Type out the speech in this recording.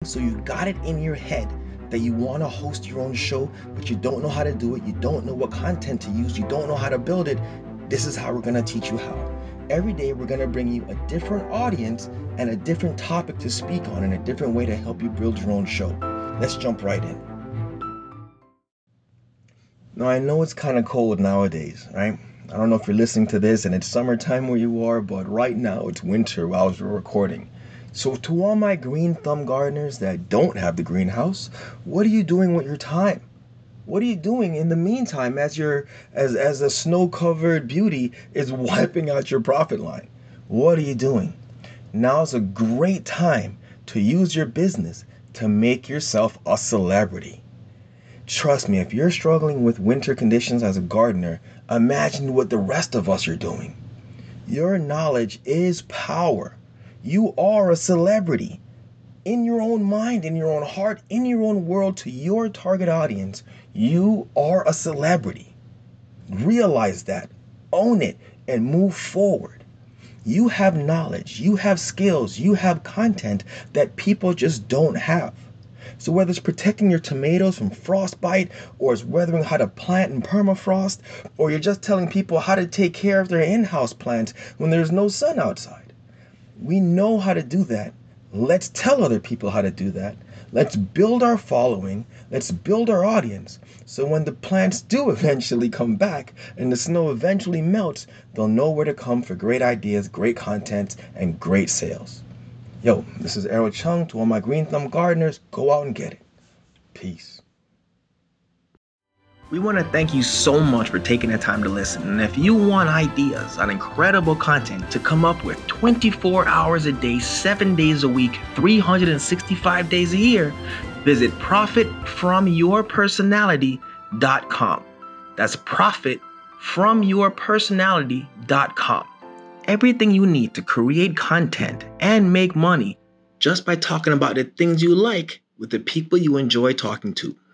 So you got it in your head that you want to host your own show, but you don't know how to do it. You don't know what content to use. You don't know how to build it. This is how we're going to teach you how. Every day, we're going to bring you a different audience and a different topic to speak on and a different way to help you build your own show. Let's jump right in. Now, I know it's kind of cold nowadays, right? I don't know if you're listening to this and it's summertime where you are, but right now it's winter while we're recording. So to all my green thumb gardeners that don't have the greenhouse, what are you doing with your time? What are you doing in the meantime as a snow-covered beauty is wiping out your profit line? What are you doing? Now's a great time to use your business to make yourself a celebrity. Trust me, if you're struggling with winter conditions as a gardener, imagine what the rest of us are doing. Your knowledge is power. You are a celebrity. In your own mind, in your own heart, in your own world, to your target audience, you are a celebrity. Realize that, own it, and move forward. You have knowledge, you have skills, you have content that people just don't have. So whether it's protecting your tomatoes from frostbite, or it's weathering how to plant in permafrost, or you're just telling people how to take care of their in-house plants when there's no sun outside. We know how to do that. Let's tell other people how to do that. Let's build our following. Let's build our audience. So when the plants do eventually come back and the snow eventually melts, they'll know where to come for great ideas, great content, and great sales. Yo, this is Errol Chung. To all my green thumb gardeners, go out and get it. Peace. We want to thank you so much for taking the time to listen. And if you want ideas on incredible content to come up with 24 hours a day, 7 days a week, 365 days a year, visit profitfromyourpersonality.com. That's profitfromyourpersonality.com. Everything you need to create content and make money just by talking about the things you like with the people you enjoy talking to.